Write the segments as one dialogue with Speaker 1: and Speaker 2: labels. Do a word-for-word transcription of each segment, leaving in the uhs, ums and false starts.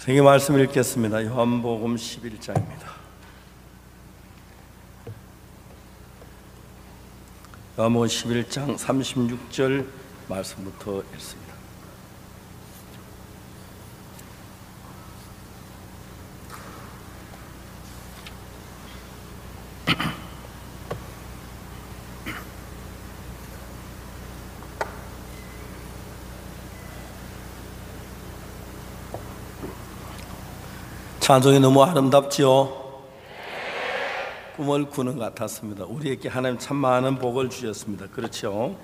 Speaker 1: 성경 말씀 읽겠습니다. 요한복음 십일 장입니다. 요한복음 십일 장 삼십육 절 말씀부터 읽습니다. 찬송이 너무 아름답지요? 꿈을 꾸는 것 같았습니다. 우리에게 하나님 참 많은 복을 주셨습니다. 그렇죠?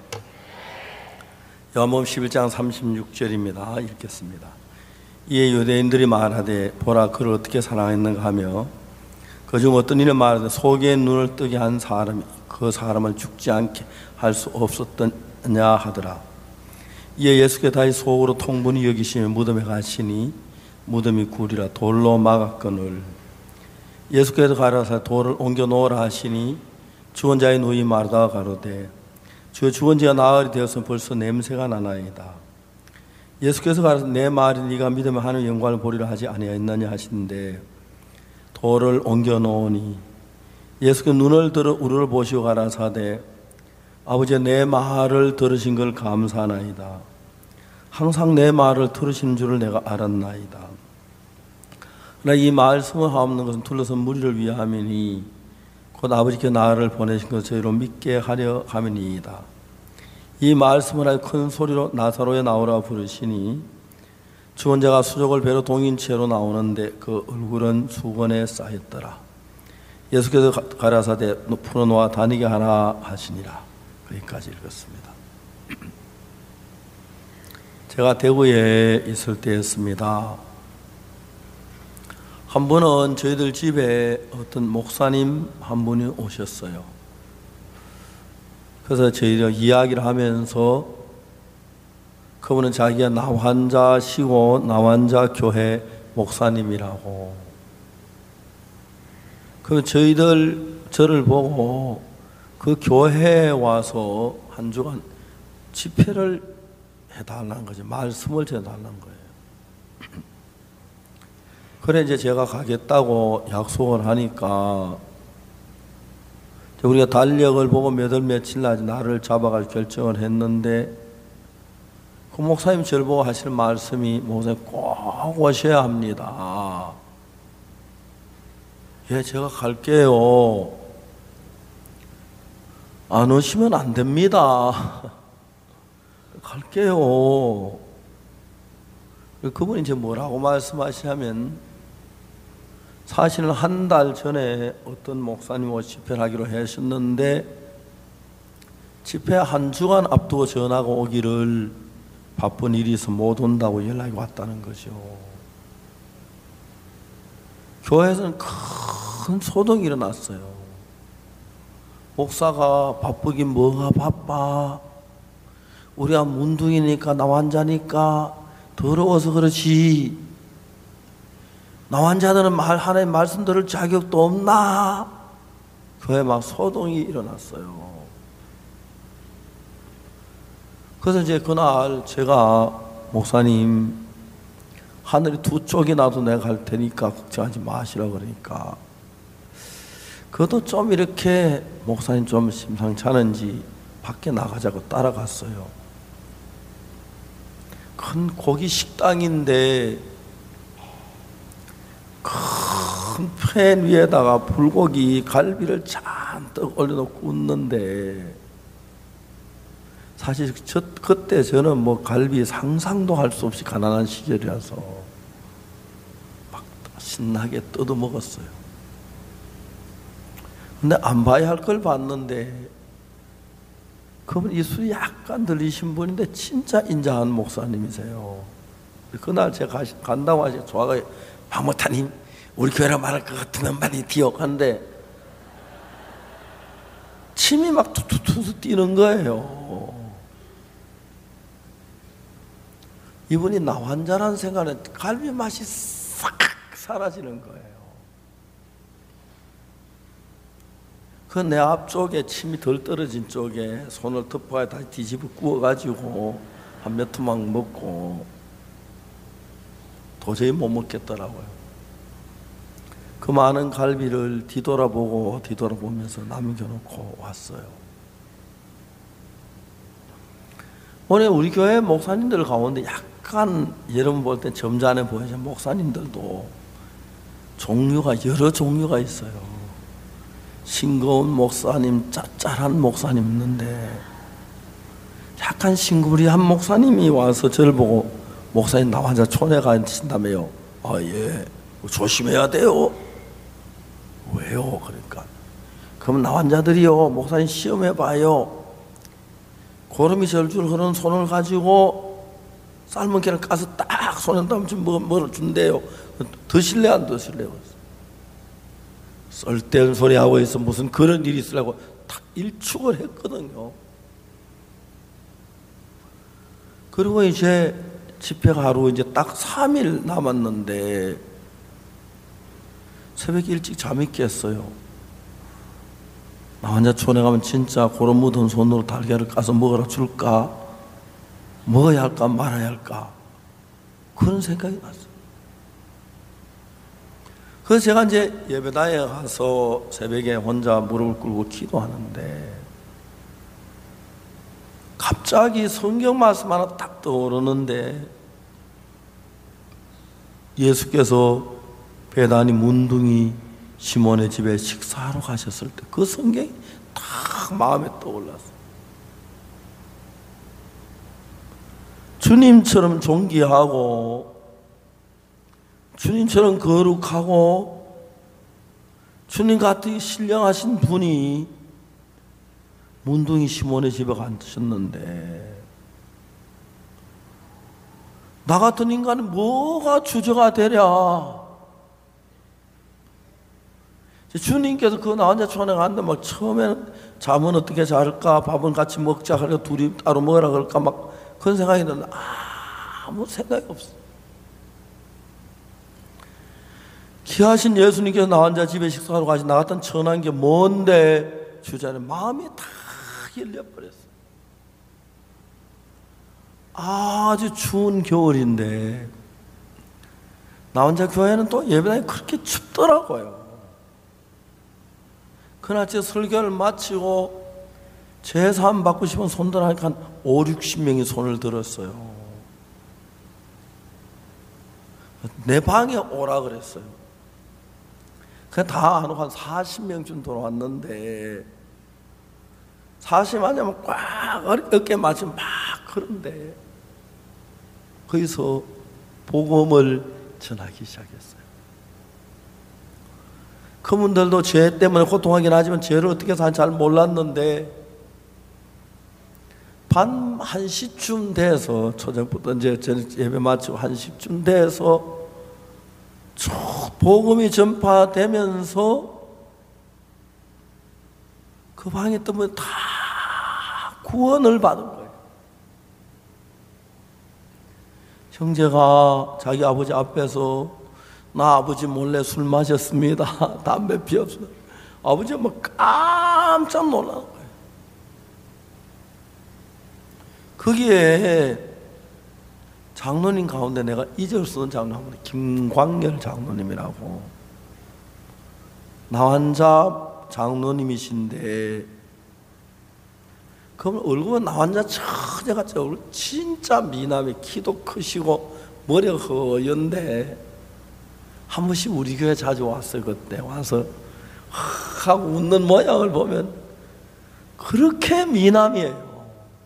Speaker 1: 요한복음 십일 장 삼십육 절입니다. 읽겠습니다. 이에 유대인들이 말하되 보라 그를 어떻게 사랑했는가 하며 그중 어떤 이는 말하되 속에 눈을 뜨게 한 사람이 그 사람을 죽지 않게 할 수 없었더냐 하더라. 이에 예수께서 다시 속으로 통분히 여기시며 무덤에 가시니 무덤이 굴이라 돌로 막았거늘 예수께서 가라사 돌을 옮겨 놓으라 하시니 죽은 자의 누이 마르다가 가로되 주여 죽은 지가 나흘이 되어서 벌써 냄새가 나나이다. 예수께서 가라사 내 말이 네가 믿으면 하나님의 영광을 보리라 하지 아니하였느냐 하시는데 돌을 옮겨 놓으니 예수께서 눈을 들어 우리를 보시고 가라사대 아버지 내 말을 들으신 걸 감사하나이다. 항상 내 말을 들으시는 줄을 내가 알았나이다. 그러나 이 말씀을 하옵는 것은 둘러선 무리를 위함이니 곧 아버지께 나를 보내신 것을 저희로 믿게 하려 함이니이다. 이 말씀을 하여 큰 소리로 나사로에 나오라 부르시니 죽은 자가 수족을 베러 동인 채로 나오는데 그 얼굴은 수건에 쌓였더라. 예수께서 가라사대 풀어놓아 다니게 하라 하시니라. 거기까지 읽었습니다. 제가 대구에 있을 때였습니다. 한 번은 저희들 집에 어떤 목사님 한 분이 오셨어요. 그래서 저희들 이야기를 하면서 그분은 자기가 나환자시고 나환자 교회 목사님이라고. 그 저희들 저를 보고 그 교회에 와서 한 주간 집회를 해달라는 거죠. 말씀을 전달하는 거예요. 그래 이제 제가 가겠다고 약속을 하니까 우리가 달력을 보고 몇 월 며칠 날 날을 잡아가지고 결정을 했는데 그 목사님 저를 보고 하시는 말씀이 목사님 꼭 오셔야 합니다. 예, 제가 갈게요. 안 오시면 안 됩니다. 갈게요. 그분이 이제 뭐라고 말씀하시냐면 사실은 한 달 전에 어떤 목사님 오셔서 집회를 하기로 하셨는데 집회 한 주간 앞두고 전화가 오기를 바쁜 일이 있어 못 온다고 연락이 왔다는 거죠. 교회에서는 큰 소동이 일어났어요. 목사가 바쁘긴 뭐가 바빠. 우리가 문둥이니까 나환자니까 더러워서 그렇지. 나환자들은 말 하나님 말씀 들을 자격도 없나? 교회 막 소동이 일어났어요. 그래서 이제 그날 제가 목사님 하늘이 두 쪽이 나도 내가 갈 테니까 걱정하지 마시라 그러니까 그것도 좀 이렇게 목사님 좀 심상치 않은지 밖에 나가자고 따라갔어요. 큰 고기 식당인데 큰 팬 위에다가 불고기 갈비를 잔뜩 올려놓고 굽는데 사실 저, 그때 저는 뭐 갈비 상상도 할 수 없이 가난한 시절이라서 막 신나게 뜯어 먹었어요. 근데 안 봐야 할 걸 봤는데 그분 입술이 약간 들리신 분인데 진짜 인자한 목사님이세요. 그날 제가 가시, 간다고 하시 좋아가 박목타님 우리 교회라 말할 것 같으면 많이 기억한데 침이 막 툭툭툭 뛰는 거예요. 이분이 나환자라는 생각은 갈비 맛이 싹 사라지는 거예요. 그 내 앞쪽에 침이 덜 떨어진 쪽에 손을 덮어가 다시 뒤집어 구워가지고 한 몇 토막 먹고 도저히 못 먹겠더라고요. 그 많은 갈비를 뒤돌아보고 뒤돌아보면서 남겨놓고 왔어요. 오늘 우리 교회 목사님들 가운데 약간 여러분 볼 때 점잖해 보이지만 목사님들도 종류가 여러 종류가 있어요. 싱거운 목사님, 짭짤한 목사님 있는데 약간 싱그리한 목사님이 와서 저를 보고 목사님 나 혼자 촌에 가신다며요. 아, 예. 조심해야 돼요. 왜요? 그러니까 그럼 나 환자들이요 목사님 시험해봐요. 고름이 절줄 흐르는 손을 가지고 삶은 계란 까서 딱 손에 담으면 뭐, 뭐를 준대요. 드실래 안 드실래요? 썰데없는 소리 하고 있어. 무슨 그런 일이 있으려고 딱 일축을 했거든요. 그리고 이제 집회가 하루 이제 딱 삼 일 남았는데 새벽 일찍 잠이 깼어요. 나 혼자 촌에 가면 진짜 고름 묻은 손으로 달걀을 까서 먹으라 줄까? 먹어야 할까 말아야 할까? 그런 생각이 났어요. 그래서 제가 이제 예배당에 가서 새벽에 혼자 무릎을 꿇고 기도하는데 갑자기 성경 말씀 하나 딱 떠오르는데 예수께서 베다니 문둥이 시몬의 집에 식사하러 가셨을 때 그 성경이 딱 마음에 떠올랐어요. 주님처럼 존귀하고 주님처럼 거룩하고 주님 같은 신령하신 분이 문둥이 시몬의 집에 가셨는데 나 같은 인간은 뭐가 주저가 되랴. 주님께서 그 나 혼자 촌에 갔는데 막 처음에는 잠은 어떻게 잘까 밥은 같이 먹자 그래 둘이 따로 먹으라 그럴까 막 그런 생각이 드는데 아무 생각이 없어. 귀하신 예수님께서 나 혼자 집에 식사하러 가시 나 같은 천한 게 뭔데 주자는 마음이 다 열려버렸어. 아주 추운 겨울인데 나 혼자 교회는 또 예배당이 그렇게 춥더라고요. 그날 제 설교를 마치고 제사함 받고 싶은 손들 하니까 한 오십, 육십 명이 손을 들었어요. 내 방에 오라 그랬어요. 그냥 다 안 오고 한 사십 명쯤 돌아왔는데 사십 하냐면 꽉 어깨 맞으면 막 그런데 거기서 복음을 전하기 시작했어요. 그분들도 죄 때문에 고통하긴 하지만 죄를 어떻게 사는지 잘 몰랐는데 밤 한 시쯤 돼서 초저부터 이제 예배 마치고 한 시쯤 돼서 복음이 전파되면서 그 방에 있던 다 구원을 받은 거예요. 형제가 자기 아버지 앞에서 나 아버지 몰래 술 마셨습니다. 담배 피웠어요. 아버지가 막 깜짝 놀라는 거예요. 거기에 장로님 가운데 내가 잊을 수 없는 장로 한 분, 김광열 장로님이라고 나환자 장로님이신데 그분 얼굴은 나환자 처녀같이 얼굴 진짜 미남이 키도 크시고 머리가 허연데 한 번씩 우리 교회 자주 왔어요. 그때 와서 하고 웃는 모양을 보면 그렇게 미남이에요.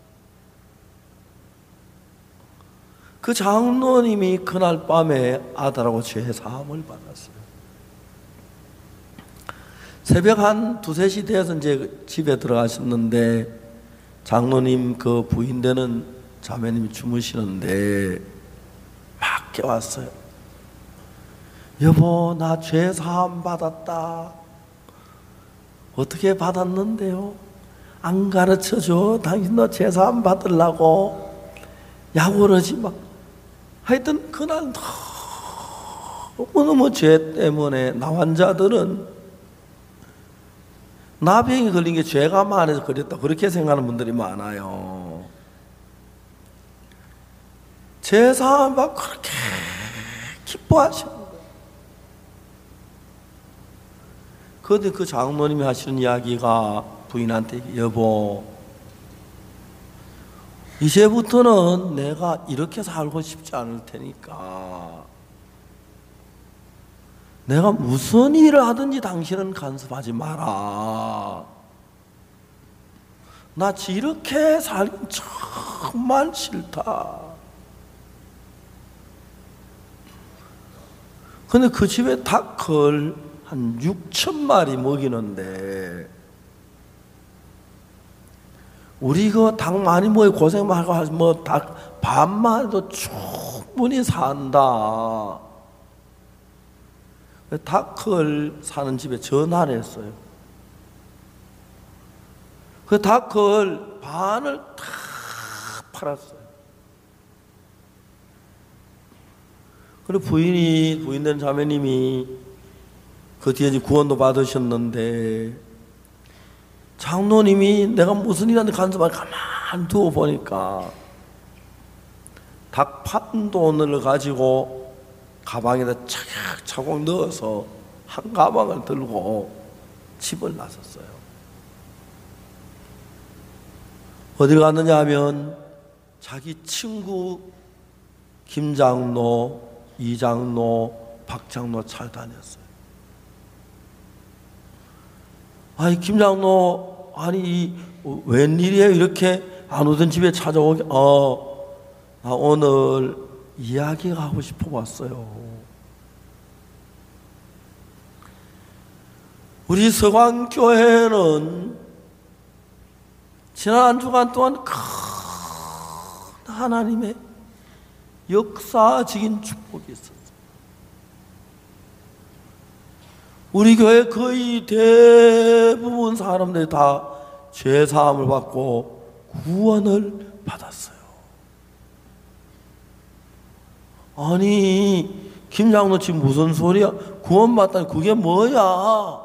Speaker 1: 그 장로님이 그날 밤에 아들하고 죄 사함을 받았어요. 새벽 한 두세 시 돼서 이제 집에 들어가셨는데 장로님 그 부인 되는 자매님이 주무시는데 막 깨웠어요. 여보, 나 죄 사함 받았다. 어떻게 받았는데요? 안 가르쳐줘. 당신 너 죄 사함 받으려고. 야, 그러지 마. 하여튼 그날 너무너무 죄 때문에 나 환자들은 나병이 걸린 게 죄가 많아서 그랬다 그렇게 생각하는 분들이 많아요. 죄 사함 받고 그렇게 기뻐하시는 거예요. 그런데 그 장로님이 하시는 이야기가 부인한테, 여보, 이제부터는 내가 이렇게 살고 싶지 않을 테니까 내가 무슨 일을 하든지 당신은 간섭하지 마라. 나 이렇게 살기 정말 싫다. 근데 그 집에 닭을 한 육천 마리 먹이는데 우리 그 닭 많이 먹이 고생 많이 하고 뭐 닭 반만 해도 충분히 산다. 닭을 사는 집에 전화를 했어요. 그 닭을 반을 다 팔았어요. 그리고 부인이, 부인된 자매님이 그 뒤에 이제 구원도 받으셨는데, 장로님이 내가 무슨 일 하는데 간섭하니 가만 두어 보니까 닭 판 돈을 가지고 가방에다 차곡차곡 넣어서 한 가방을 들고 집을 나섰어요. 어디를 갔느냐 하면 자기 친구 김장로, 이장로, 박장로 잘 다녔어요. 아니 김장로, 아니 웬일이에요? 이렇게 안 오던 집에 찾아오게. 어, 나 오늘 이야기가 하고 싶어 왔어요. 우리 서광교회는 지난 한 주간 동안 큰 하나님의 역사적인 축복이 있었어요. 우리 교회 거의 대부분 사람들이 다 죄사함을 받고 구원을 받았어요. 아니 김장로 지금 무슨 소리야? 구원받다니 그게 뭐야?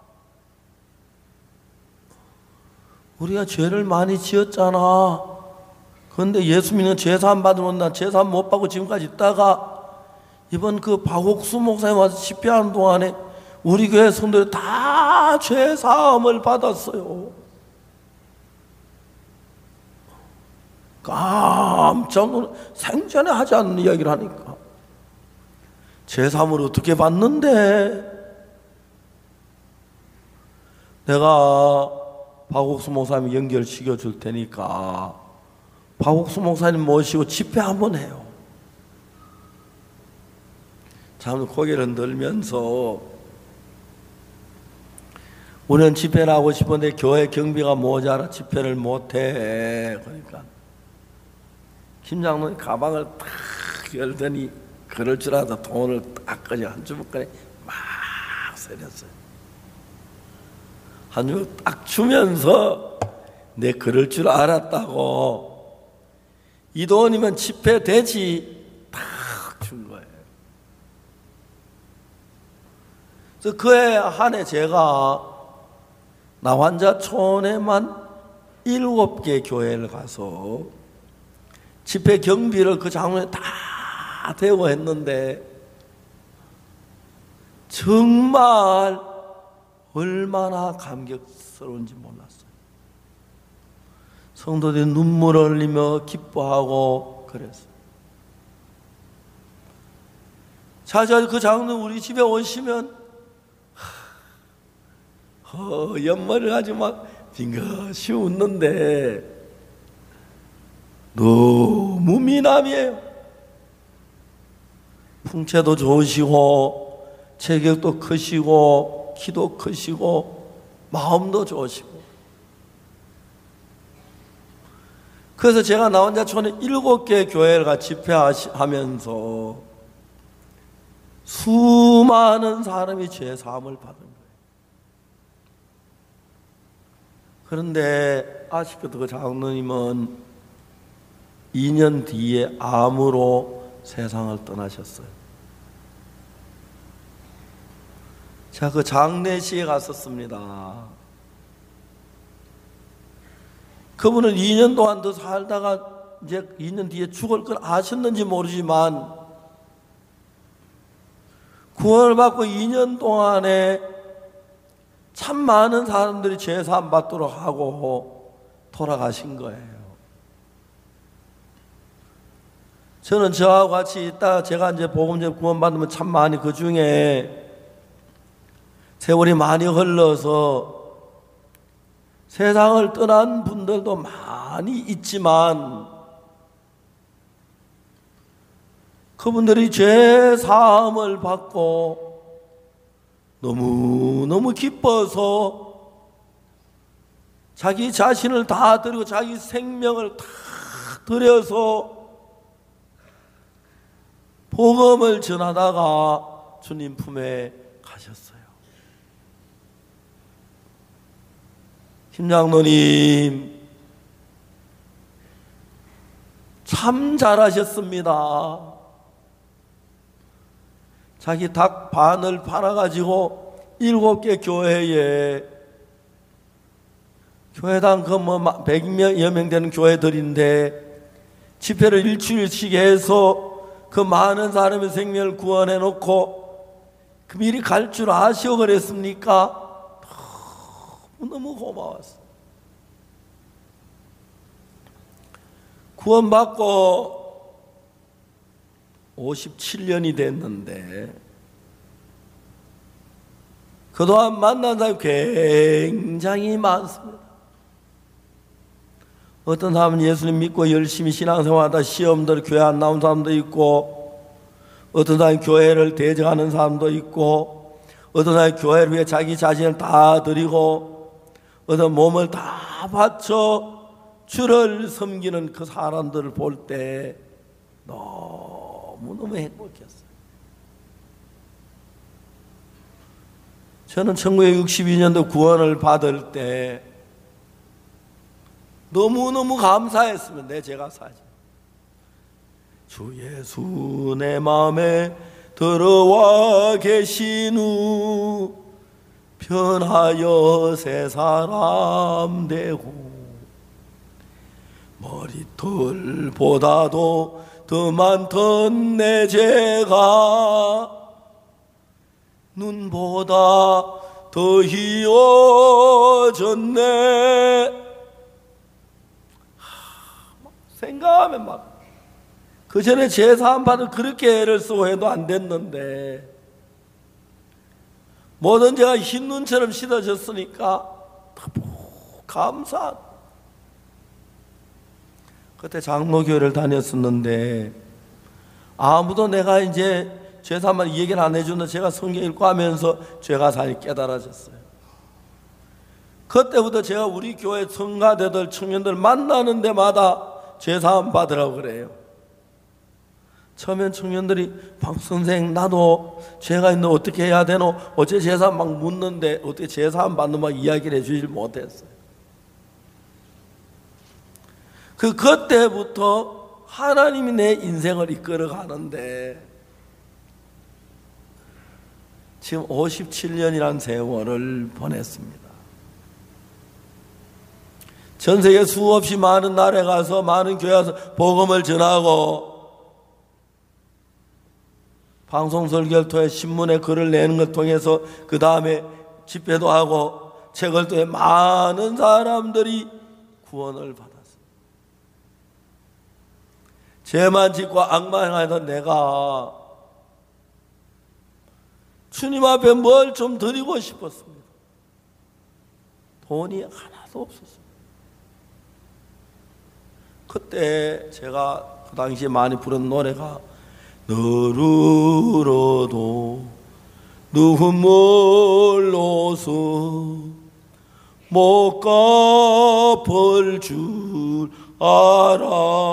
Speaker 1: 우리가 죄를 많이 지었잖아. 그런데 예수 믿는 죄사함 받으면 나 죄사함 못 받고 지금까지 있다가 이번 그 박옥수 목사님 와서 집회하는 동안에 우리 교회 성도들이 다 죄사함을 받았어요. 깜짝 놀라, 생전에 하지 않는 이야기를 하니까 죄사함을 어떻게 받는데? 내가 박옥수 목사님 연결시켜 줄 테니까 박옥수 목사님 모시고 집회 한번 해요. 참 고개를 흔들면서 우리는 집회를 하고 싶은데 교회 경비가 모자라 집회를 못해. 그러니까 김장로님 가방을 딱 열더니 그럴 줄 알아서 돈을 딱 그냥 한 주먹간에 막 세렸어요. 한 주먹 딱 주면서 내 그럴 줄 알았다고, 이 돈이면 집회 되지, 딱 준 거예요. 그래서 그해 한 해 제가 나환자촌에만 일곱 개 교회를 가서 집회 경비를 그 장로에 다 대고 했는데 정말 얼마나 감격스러운지 몰랐어요. 성도들이 눈물을 흘리며 기뻐하고 그랬어요. 자주 그 장로 우리 집에 오시면 어, 옆머리를 가지고 막 빙긋이 웃는데 너무 미남이에요. 풍채도 좋으시고 체격도 크시고 키도 크시고 마음도 좋으시고. 그래서 제가 나 혼자 촌에 일곱 개 교회를 같이 집회하면서 수많은 사람이 죄 사함을 받은 거예요. 그런데 아쉽게도 그 장로님은 이 년 뒤에 암으로 세상을 떠나셨어요. 제가 그 장례식에 갔었습니다. 그분은 이 년 동안 더 살다가 이제 이 년 뒤에 죽을 걸 아셨는지 모르지만 구원을 받고 이 년 동안에 참 많은 사람들이 죄사함 받도록 하고 돌아가신 거예요. 저는 저와 같이 있다가 제가 이제 복음제를 구원받으면 참 많이 그 중에 세월이 많이 흘러서 세상을 떠난 분들도 많이 있지만 그분들이 죄 사함을 받고 너무너무 기뻐서 자기 자신을 다 드리고 자기 생명을 다 드려서 복음을 전하다가 주님 품에 가셨어요. 김장로님 참 잘하셨습니다. 자기 닭 반을 팔아가지고 일곱 개 교회에, 교회당 그 뭐 백여 명 되는 교회들인데 집회를 일주일씩 해서 그 많은 사람의 생명을 구원해 놓고 그 미리 갈 줄 아시오 그랬습니까? 너무 고마웠어. 구원받고 오십칠 년이 됐는데 그동안 만난 사람이 굉장히 많습니다. 어떤 사람은 예수님 믿고 열심히 신앙생활하다 시험들 교회 안 나온 사람도 있고, 어떤 사람은 교회를 대적하는 사람도 있고, 어떤 사람은 교회를 위해 자기 자신을 다 드리고, 어떤 몸을 다 바쳐 주를 섬기는 그 사람들을 볼 때 너무너무 행복했어요. 저는 천구백육십이 년도 구원을 받을 때 너무너무 감사했으면 내 제가 사지. 주 예수 내 마음에 들어와 계신 후 변하여 새 사람 되고 머리털보다도 더 많던 내 죄가 눈보다 더 희어졌네. 생각하면 막 그 전에 제사함 받을 그렇게 애를 쓰고 해도 안 됐는데 모든 죄가 흰 눈처럼 씻어졌으니까 감사. 그때 장로교회를 다녔었는데 아무도 내가 이제 죄사함을 얘기를 안 해주는데 제가 성경 읽고 하면서 죄가 사실 깨달아졌어요. 그때부터 제가 우리 교회 성가대들 청년들 만나는 데마다 죄사함 받으라고 그래요. 처음엔 청년들이 박 선생 나도 죄가 있는데 어떻게 해야 되노? 어째 죄사함 막 묻는데 어떻게 죄사함 받는 막 이야기를 해주질 못했어요. 그 그때부터 하나님이 내 인생을 이끌어 가는데 지금 오십칠 년이라는 세월을 보냈습니다. 전 세계 수없이 많은 나라에 가서 많은 교회에 가서 복음을 전하고 방송 설교를 통해 신문에 글을 내는 걸 통해서 그 다음에 집회도 하고 책을 통해 많은 사람들이 구원을 받았습니다. 죄만 짓고 악만 행하던 내가 주님 앞에 뭘 좀 드리고 싶었습니다. 돈이 하나도 없었습니다. 그때 제가 그 당시에 많이 부른 노래가 너를 얻어도 눈물로서 못 갚을 줄 알아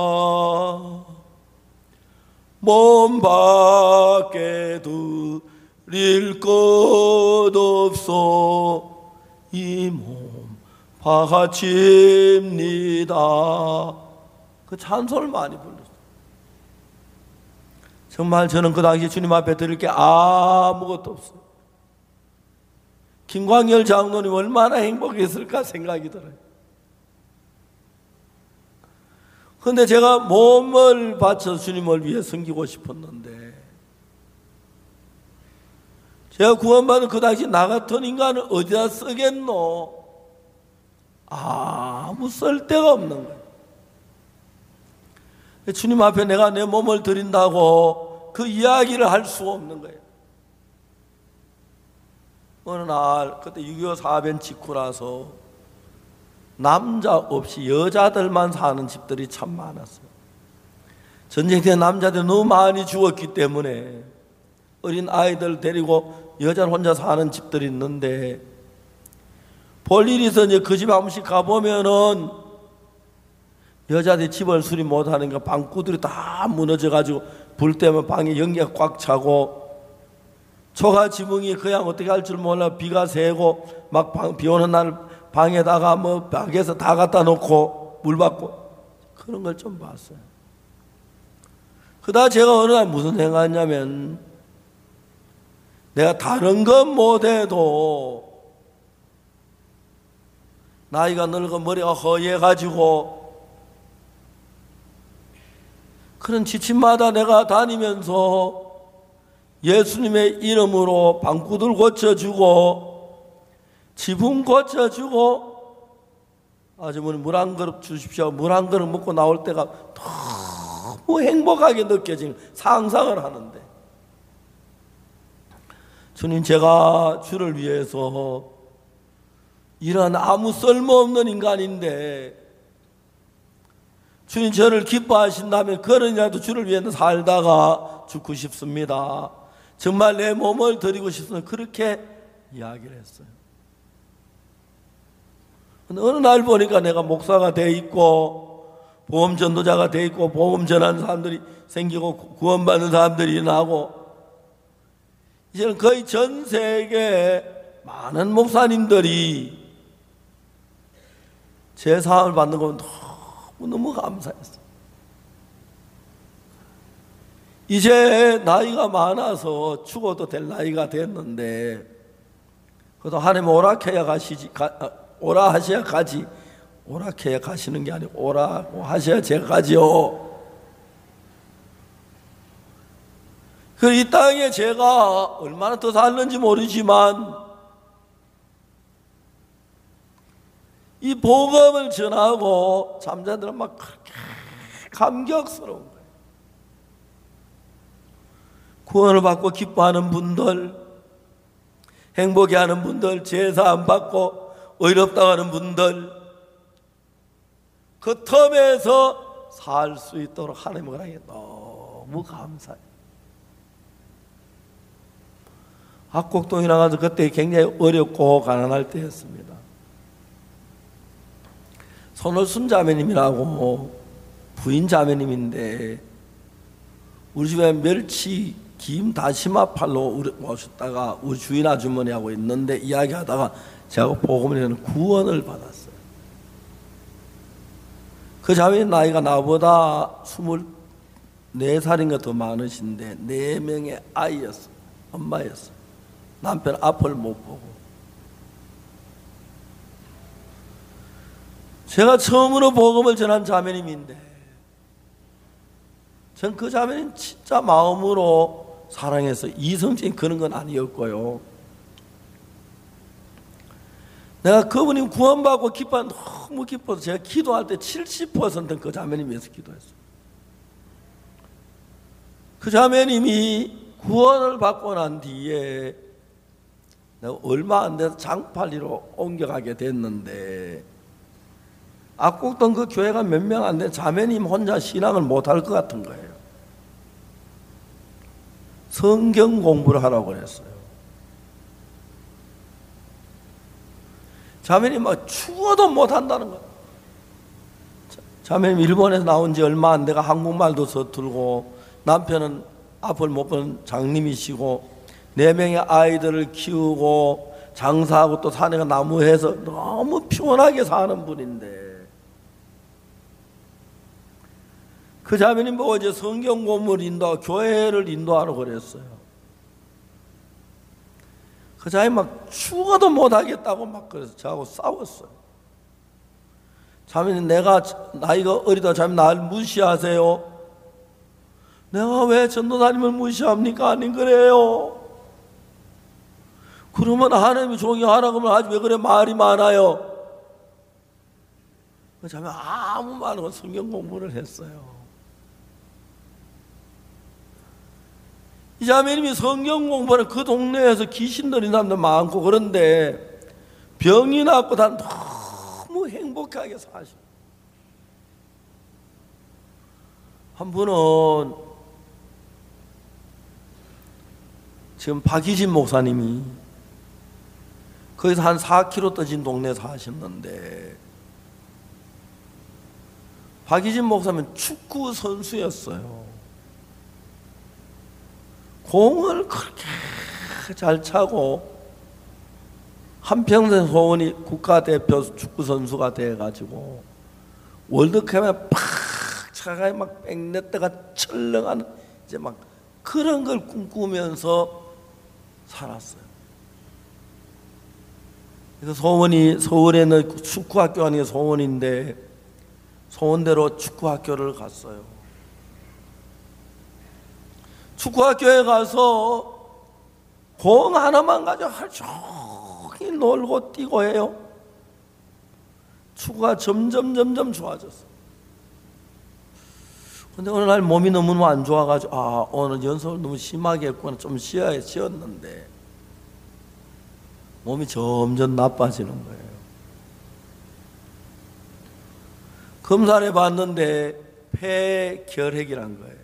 Speaker 1: 몸 밖에 드릴 것 없어 이 몸 바칩니다. 그 찬송을 많이 불렀어요. 정말 저는 그 당시 주님 앞에 드릴 게 아무것도 없어요. 김광열 장로님 얼마나 행복했을까 생각이 들어요. 그런데 제가 몸을 바쳐 주님을 위해 섬기고 싶었는데 제가 구원받은 그 당시 나 같은 인간을 어디다 쓰겠노? 아무 쓸데가 없는 거예요. 주님 앞에 내가 내 몸을 드린다고 그 이야기를 할 수가 없는 거예요. 어느 날 그때 육이오 사변 직후라서 남자 없이 여자들만 사는 집들이 참 많았어요. 전쟁 때 남자들이 너무 많이 죽었기 때문에 어린 아이들 데리고 여자를 혼자 사는 집들이 있는데, 볼 일이 있어 이제 그 집 한 번씩 가보면은 여자들이 집을 수리 못하니까 방구들이 다 무너져가지고 불 때문에 방에 연기가 꽉 차고, 초가 지붕이 그냥 어떻게 할 줄 몰라 비가 새고 막 비 오는 날 방에다가 뭐 벽에서 다 갖다 놓고 물 받고, 그런 걸 좀 봤어요. 그러다 제가 어느 날 무슨 생각했냐면, 내가 다른 건 못해도 나이가 늙어 머리가 허해가지고 그런 지침마다 내가 다니면서 예수님의 이름으로 방구들 고쳐주고 지붕 고쳐주고, 아주머니 물 한 그릇 주십시오. 물 한 그릇 먹고 나올 때가 너무 행복하게 느껴지는 상상을 하는데, 주님, 제가 주를 위해서 이런 아무 쓸모없는 인간인데 주님 저를 기뻐하신다면 그러냐도 주를 위해서 살다가 죽고 싶습니다. 정말 내 몸을 드리고 싶습니다. 그렇게 이야기를 했어요. 어느 날 보니까 내가 목사가 돼 있고 보험 전도자가 돼 있고 보험 전하는 사람들이 생기고 구원받는 사람들이 나고, 이제는 거의 전 세계 많은 목사님들이 제 사함을 받는 건 너무너무 감사했어요. 이제 나이가 많아서 죽어도 될 나이가 됐는데, 그래도 하나님 오락해야 가시지, 가, 오라 하셔야 가지, 오락해야 가시는 게 아니고 오라고 하셔야 제가 가지요. 그 이 땅에 제가 얼마나 더 살는지 모르지만 이 복음을 전하고 잠자들은 막 그렇게 감격스러운 거예요. 구원을 받고 기뻐하는 분들, 행복해하는 분들, 제사 안 받고 의롭다고 하는 분들, 그 텀에서 살 수 있도록 하나님의 은혜에 너무 감사해요. 학곡동에 나가서 그때 굉장히 어렵고 가난할 때였습니다. 손월순 자매님이라고 부인 자매님인데 우리 집에 멸치, 김, 다시마 팔로 오셨다가 우리 주인 아주머니하고 있는데 이야기하다가 제가 복음을 내는 구원을 받았어요. 그 자매님 나이가 나보다 스물네 살인가 더 많으신데 네 명의 아이였어요. 엄마였어요. 남편 앞을 못 보고. 제가 처음으로 복음을 전한 자매님인데 전 그 자매님 진짜 마음으로 사랑해서 이성적인 그런 건 아니었고요. 내가 그분이 구원받고 기뻐 너무 기뻐서 제가 기도할 때 칠십 퍼센트는 그 자매님 위해서 기도했어요. 그 자매님이 구원을 받고 난 뒤에 내가 얼마 안 돼서 장팔리로 옮겨가게 됐는데 악곡동 그 교회가 몇 명 안 된 자매님 혼자 신앙을 못할 것 같은 거예요. 성경 공부를 하라고 그랬어요. 자매님 막 죽어도 못한다는 거예요. 자매님 일본에서 나온 지 얼마 안 돼가 한국말도 서툴고 남편은 앞을 못 보는 장님이시고 네 명의 아이들을 키우고 장사하고 또 산에 나무해서 너무 피곤하게 사는 분인데 그 자매님 보고 이제 성경 공부를 인도하고 교회를 인도하라고 그랬어요. 그 자매님 막 죽어도 못하겠다고 막 그래서 저하고 싸웠어요. 자매님 내가 나이가 어리다 자매님 나를 무시하세요? 내가 왜 전도사님을 무시합니까? 아니 그래요. 그러면 하나님이 조용히 하라고 하면 하지 왜 그래 말이 많아요? 그 자매 아무 말 없이 성경 공부를 했어요. 이 자매님이 성경 공부를 그 동네에서 귀신 들린 사람도 많고 그런데 병이 낫고 다 너무 행복하게 사시고, 한 분은 지금 박희진 목사님이 거기서 한 사 킬로미터 떠진 동네 사셨는데, 박희진 목사님은 축구 선수였어요. 공을 그렇게 잘 차고 한평생 소원이 국가대표 축구 선수가 돼가지고 월드컵에 팍 차가 막 백내다가 철렁하는 이제 막 그런 걸 꿈꾸면서 살았어요. 그래서 소원이 서울에 있는 축구학교 아닌 소원인데 소원대로 축구학교를 갔어요. 축구학교에 가서 공 하나만 가지고 하루 종일 놀고 뛰고 해요. 축구가 점점 점점 좋아졌어요. 근데 어느 날 몸이 너무 안 좋아가지고 아 오늘 연습을 너무 심하게 했구나, 좀 쉬어야 쉬었는데 몸이 점점 나빠지는 거예요. 검사를 해봤는데 폐결핵이란 거예요.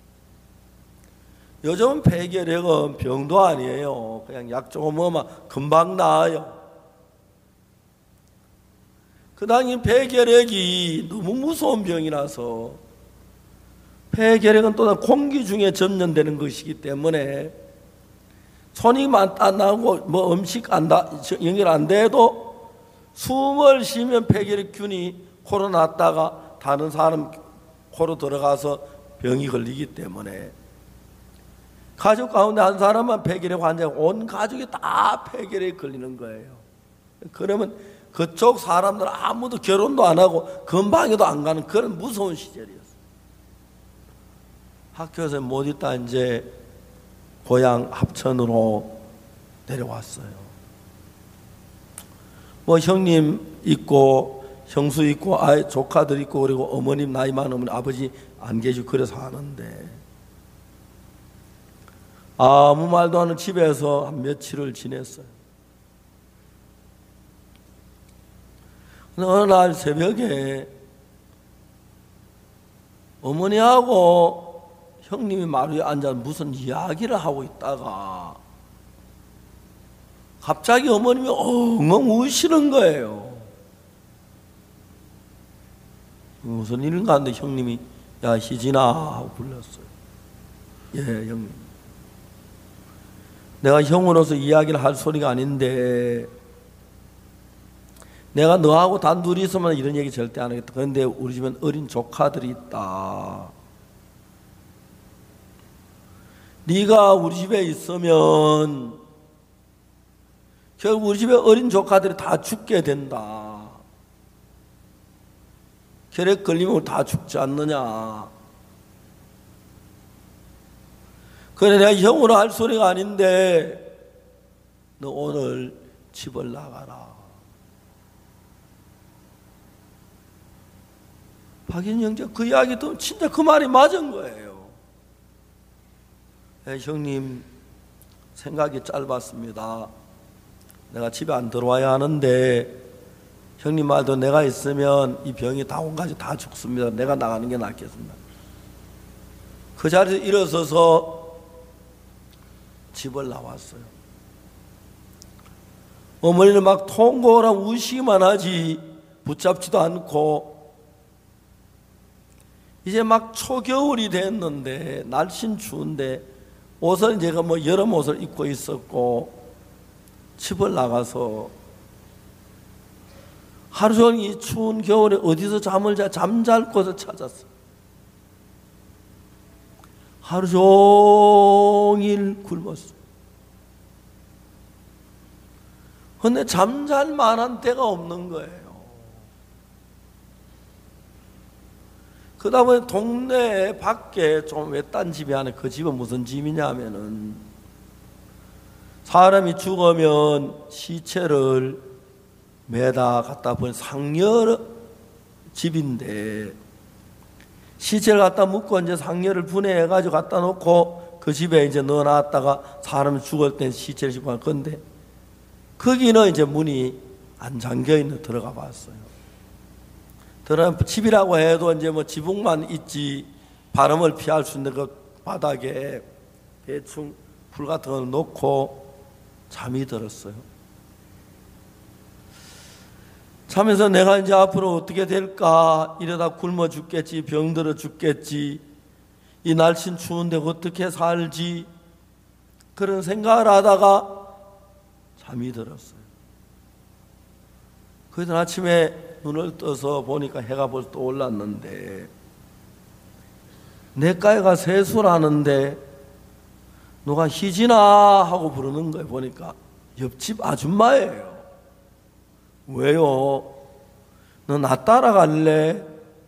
Speaker 1: 요즘은 폐결핵은 병도 아니에요. 그냥 약 조금 먹으면 금방 나아요. 그 당시 폐결핵이 너무 무서운 병이라서, 폐결핵은 또한 공기 중에 전염되는 것이기 때문에 손이 안 나고 뭐 음식 안 다, 연결 안 돼도 숨을 쉬면 폐결핵균이 코로 났다가 다른 사람 코로 들어가서 병이 걸리기 때문에 가족 가운데 한 사람만 폐결핵 환자가 온 가족이 다 폐결핵에 걸리는 거예요. 그러면 그쪽 사람들은 아무도 결혼도 안 하고 건방에도 안 가는 그런 무서운 시절이었어요. 학교에서 못 있다 이제 고향 합천으로 내려왔어요. 뭐 형님 있고 형수 있고 아이 조카들 있고 그리고 어머님 나이 많으면 아버지 안 계시고 그래서 하는데 아무 말도 안 하는 집에서 한 며칠을 지냈어요. 어느 날 새벽에 어머니하고 형님이 마루에 앉아 무슨 이야기를 하고 있다가 갑자기 어머님이 엉엉 우시는 거예요. 무슨 일인가 하는데 형님이 야 희진아 하고 불렀어요. 예 형님, 내가 형으로서 이야기를 할 소리가 아닌데 내가 너하고 단둘이 있으면 이런 얘기 절대 안 하겠다. 그런데 우리 집엔 어린 조카들이 있다. 네가 우리 집에 있으면 결국 우리 집에 어린 조카들이 다 죽게 된다. 혈액 걸리면 다 죽지 않느냐. 그래 내가 형으로 할 소리가 아닌데 너 오늘 집을 나가라. 박인 형제 그 이야기도 진짜 그 말이 맞은 거예요. 네, 형님 생각이 짧았습니다. 내가 집에 안 들어와야 하는데 형님 말도 내가 있으면 이 병이 다 온 가지 다 죽습니다. 내가 나가는 게 낫겠습니다. 그 자리에서 일어서서 집을 나왔어요. 어머니는 막 통곡을 하고 우시기만 하지 붙잡지도 않고, 이제 막 초겨울이 됐는데 날씨는 추운데 옷을 제가 뭐 여름 옷을 입고 있었고 집을 나가서 하루 종일 이 추운 겨울에 어디서 잠을 자 잠잘 곳을 찾았어. 하루 종일 굶었어. 근데 잠잘 만한 데가 없는 거예요. 그 다음에 동네 밖에 좀 외딴 집이 하나, 그 집은 무슨 집이냐 하면은 사람이 죽으면 시체를 매다 갖다 버린 상여 집인데, 시체를 갖다 묻고 이제 상여를 분해해가지고 갖다 놓고 그 집에 이제 넣어놨다가 사람이 죽을 땐 시체를 집고 갈 건데, 거기는 이제 문이 안 잠겨 있는 들어가 봤어요. 들어가 집이라고 해도 이제 뭐 지붕만 있지 바람을 피할 수 있는 그 바닥에 대충 불 같은 걸 놓고 잠이 들었어요. 잠에서 내가 이제 앞으로 어떻게 될까, 이러다 굶어 죽겠지, 병들어 죽겠지, 이 날씬 추운데 어떻게 살지, 그런 생각을 하다가 잠이 들었어요. 그날 아침에 눈을 떠서 보니까 해가 벌써 올랐는데, 내과에가 세수라는데 누가 희진아 하고 부르는 거예요. 보니까 옆집 아줌마예요. 왜요? 너 나 따라갈래?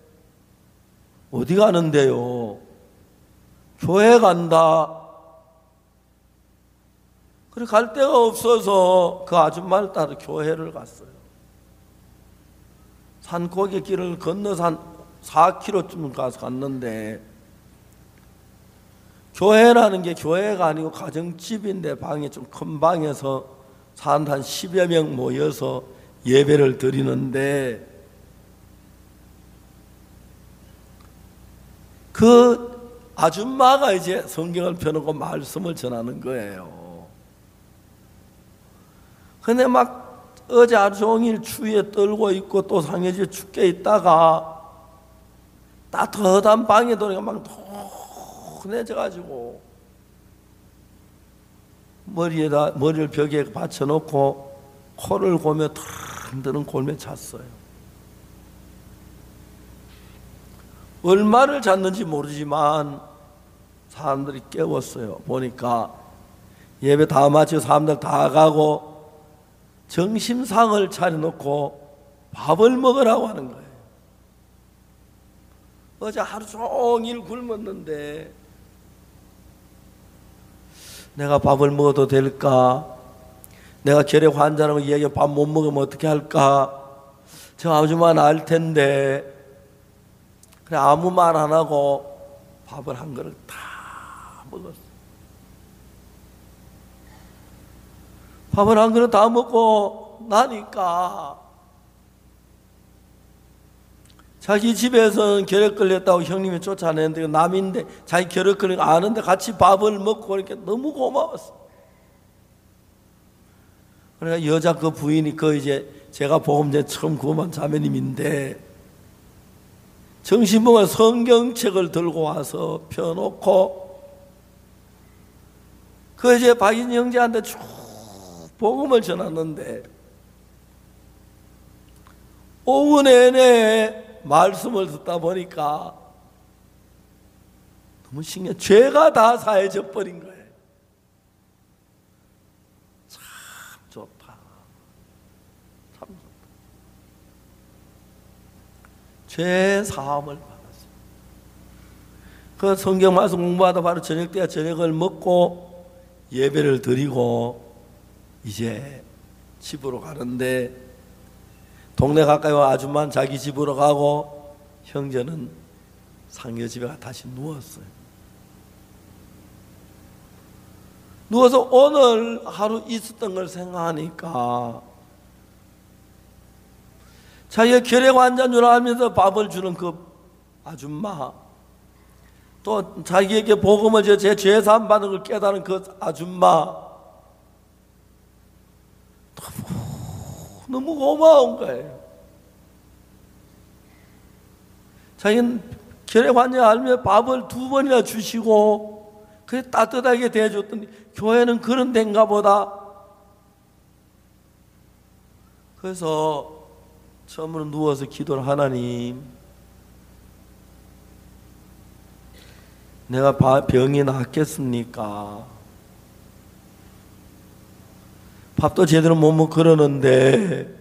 Speaker 1: 어디 가는데요? 교회 간다. 그래 갈 데가 없어서 그 아줌마를 따라 교회를 갔어요. 산고개 길을 건너서 한 사 킬로미터쯤 가서 갔는데, 교회라는 게 교회가 아니고 가정집인데 방이 좀 큰 방에서 사람들 한 십여 명 모여서 예배를 드리는데, 그 아줌마가 이제 성경을 펴놓고 말씀을 전하는 거예요. 근데 막 어제 하루 종일 추위에 떨고 있고 또 상해지에 춥게 있다가 따뜻한 방에 들어가니까 막 둔해져가지고 머리에다 머리를 벽에 받쳐놓고 코를 고며 털흔드는 골매 잤어요. 얼마를 잤는지 모르지만 사람들이 깨웠어요. 보니까 예배 다 마치고 사람들 다 가고 점심상을 차려놓고 밥을 먹으라고 하는 거예요. 어제 하루 종일 굶었는데 내가 밥을 먹어도 될까? 내가 결핵 환자라고 얘기해 밥 못 먹으면 어떻게 할까? 저 아줌마는 알 텐데. 그래 아무 말 안 하고 밥을 한 그릇 다 먹었어. 밥을 한 그릇 다 먹고 나니까 자기 집에서는 결핵 걸렸다고 형님이 쫓아내는데 남인데 자기 결핵 걸린 거 아는데 같이 밥을 먹고 그러니까 너무 고마웠어. 그러니까 여자 그 부인이 그 이제 제가 복음 전에 처음 구원한 자매님인데 정신병원 성경책을 들고 와서 펴놓고 그 이제 박인 형제한테 쭉 복음을 전했는데 오후 내내 말씀을 듣다 보니까 너무 신기해. 죄가 다 사해져 버린 거예요. 참 좋다. 참 좋다. 죄 사함을 받았어요. 그 성경 말씀 공부하다 바로 저녁 때야 저녁을 먹고 예배를 드리고 이제 집으로 가는데 동네 가까이 와 아줌마는 자기 집으로 가고 형제는 상여 집에 다시 누웠어요. 누워서 오늘 하루 있었던 걸 생각하니까 자기가 결핵 환자인 줄 알면서 밥을 주는 그 아줌마, 또 자기에게 복음을 제 죄사함 받는 걸 깨달은 그 아줌마, 너무 고마운 거예요. 자기는 결핵 환자 알면 밥을 두 번이나 주시고 그래 따뜻하게 대해줬더니 교회는 그런 데인가 보다. 그래서 처음으로 누워서 기도를, 하나님 내가 병이 낫겠습니까? 밥도 제대로 못 먹고 그러는데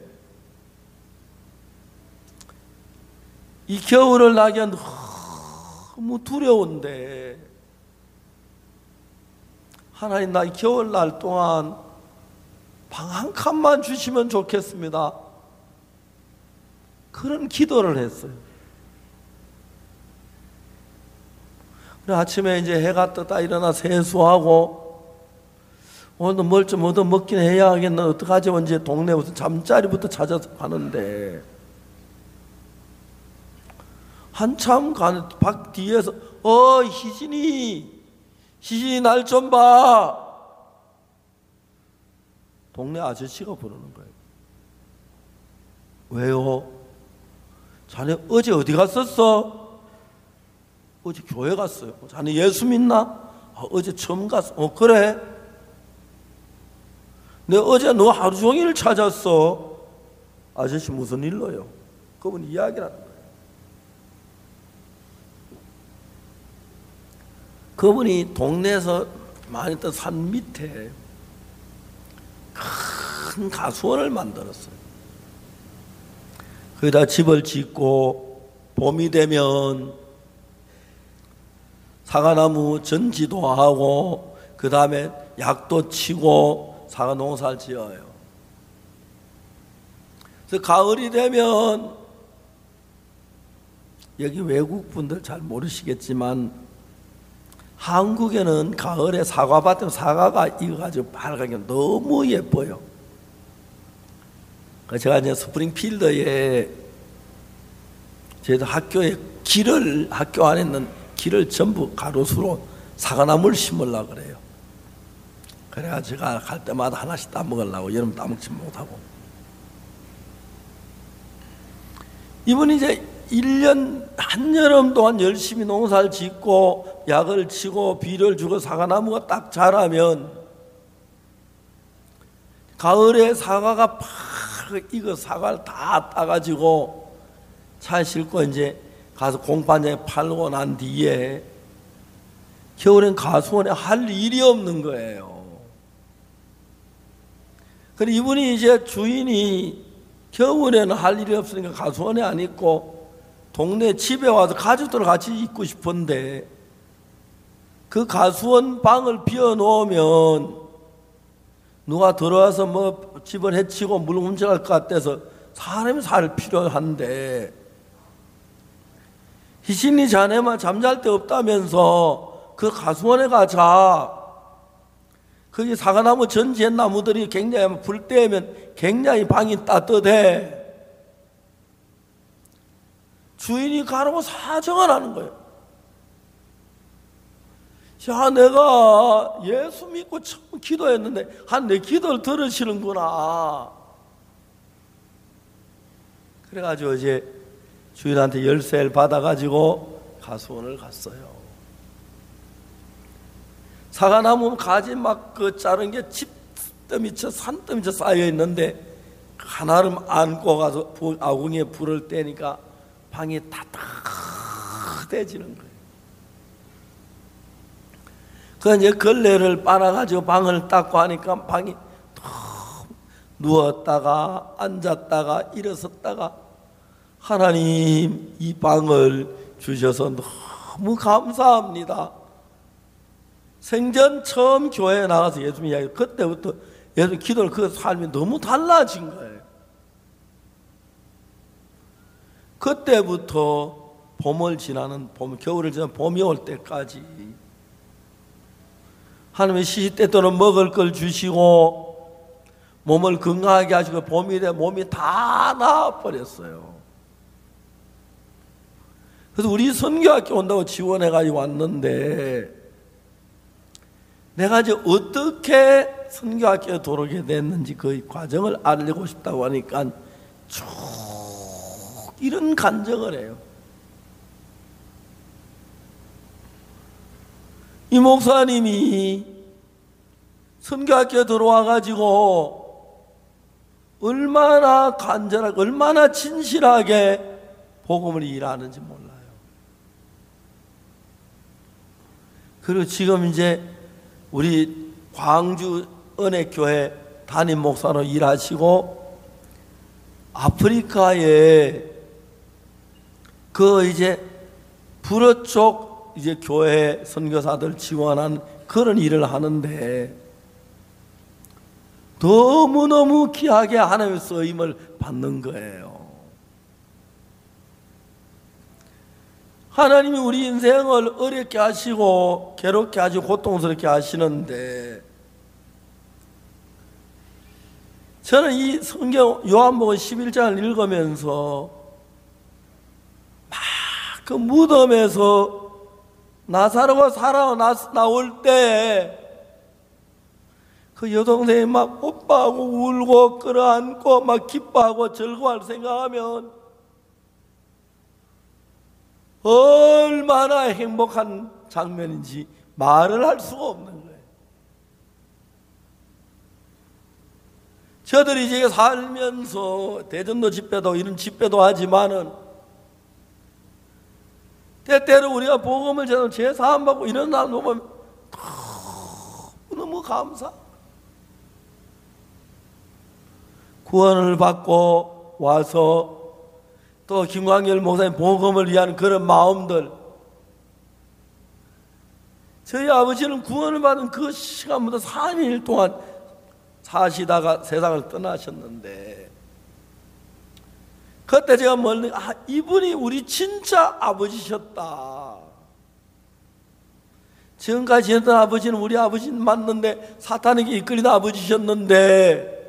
Speaker 1: 이 겨울을 나기엔 너무 두려운데 하나님 나 이 겨울날 동안 방 한 칸만 주시면 좋겠습니다. 그런 기도를 했어요. 그래 아침에 이제 해가 떴다 일어나 세수하고 오늘도 뭘 좀 얻어 먹긴 해야 하겠나 어떡하지? 이제 동네 무슨 잠자리부터 찾아서 가는데 한참 가는 밖 뒤에서 어 희진이 희진이 날 좀 봐. 동네 아저씨가 부르는 거예요. 왜요? 자네 어제 어디 갔었어? 어제 교회 갔어요. 자네 예수 믿나? 아, 어제 처음 갔어. 어 그래? 내가 어제 너 하루 종일 찾았어. 아저씨 무슨 일로요? 그분 이야기를 하는 거예요. 그분이 동네에서 많이 있던 산 밑에 큰 가수원을 만들었어요. 거기다 집을 짓고 봄이 되면 사과나무 전지도 하고 그 다음에 약도 치고 사과 농사를 지어요. 그래서 가을이 되면 여기 외국 분들 잘 모르시겠지만 한국에는 가을에 사과밭에 사과가 익어가지고 빨갛게 너무 예뻐요. 제가 이제 스프링필드에 저희도 학교에 길을 학교 안에 있는 길을 전부 가로수로 사과나무를 심으려고 그래요. 그래가지고 제가 갈 때마다 하나씩 따먹으려고 여름 따먹지 못하고 이분이 이제 일 년 한여름 동안 열심히 농사를 짓고 약을 치고 비료를 주고 사과나무가 딱 자라면 가을에 사과가 팍 익어 사과를 다 따가지고 차에 싣고 이제 가서 공판장에 팔고 난 뒤에 겨울엔 가수원에 할 일이 없는 거예요. 그런데 이분이 이제 주인이 겨울에는 할 일이 없으니까 가수원에 안 있고 동네 집에 와서 가족들 같이 있고 싶은데 그 가수원 방을 비워놓으면 누가 들어와서 뭐 집을 해치고 물 훔쳐갈 것 같아서 사람이 살 필요한데 희신이 자네만 잠잘 데 없다면서 그 가수원에 가자. 거기 사과나무 전지의 나무들이 굉장히 불 때면 굉장히 방이 따뜻해. 주인이 가라고 사정을 하는 거예요. 자, 내가 예수 믿고 처음 기도했는데 한 내 기도를 들으시는구나. 그래가지고 이제 주인한테 열쇠를 받아가지고 가수원을 갔어요. 사과나무 가지 막 그 자른 게 집더미쳐 산더미쳐 쌓여 있는데 하나를 안고 가서 아궁이에 불을 떼니까 방이 따뜻해지는 거예요. 그 이제 걸레를 빨아가지고 방을 닦고 하니까 방이 누웠다가 앉았다가 일어섰다가 하나님 이 방을 주셔서 너무 감사합니다. 생전 처음 교회에 나가서 예수님 이야기 그때부터 예수님 기도를 그 삶이 너무 달라진 거예요. 그때부터 봄을 지나는 봄, 겨울을 지나는 봄이 올 때까지 하나님의 시시때때로 먹을 걸 주시고 몸을 건강하게 하시고 봄이 돼 몸이 다 나아버렸어요. 그래서 우리 선교학교 온다고 지원해가지고 왔는데 내가 이제 어떻게 선교학교에 들어오게 됐는지 그 과정을 알고 싶다고 하니까 쭉 이런 간증을 해요. 이 목사님이 선교학교에 들어와가지고 얼마나 간절하게 얼마나 진실하게 복음을 일하는지 몰라요. 그리고 지금 이제 우리 광주 은혜교회 담임 목사로 일하시고 아프리카에 그 이제 불어 쪽 이제 교회 선교사들 지원한 그런 일을 하는데 너무너무 귀하게 하나님의 쓰임을 받는 거예요. 하나님이 우리 인생을 어렵게 하시고 괴롭게 하시고 고통스럽게 하시는데, 저는 이 성경 요한복음 십일 장을 읽으면서 막 그 무덤에서 나사로가 살아 나올 때 그 여동생이 막 뽀뽀하고 울고 끌어안고 막 기뻐하고 즐거워할 생각하면 얼마나 행복한 장면인지 말을 할 수가 없는 거예요. 저들이 이제 살면서 대전도 집회도 이런 집회도 하지만은 때때로 우리가 복음을 전하고 제사함 받고 이런 날 보면 너무 감사. 구원을 받고 와서 또 김광열 목사님 복음을 위한 그런 마음들, 저희 아버지는 구원을 받은 그 시간부터 삼 일 동안 사시다가 세상을 떠나셨는데, 그때 제가 멀리 아 이분이 우리 진짜 아버지셨다. 지금까지 지냈던 아버지는 우리 아버지는 맞는데 사탄에게 이끌린 아버지셨는데,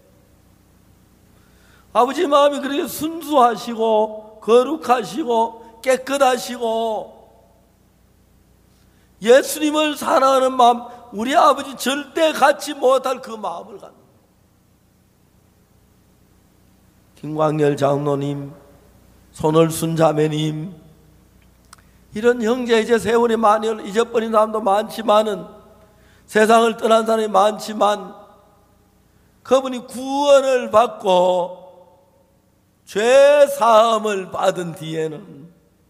Speaker 1: 아버지 마음이 그렇게 순수하시고 거룩하시고 깨끗하시고 예수님을 사랑하는 마음, 우리 아버지 절대 갖지 못할 그 마음을 갖는 김광열 장로님, 손을순 자매님, 이런 형제, 이제 세월이 많이 잊어버린 사람도 많지만은, 세상을 떠난 사람이 많지만, 그분이 구원을 받고 죄 사함을 받은 뒤에는